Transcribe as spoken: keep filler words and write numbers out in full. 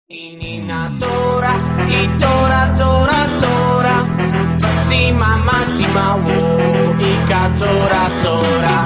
Inina tora, itora tora tora, si mama si mawo, ika tora tora.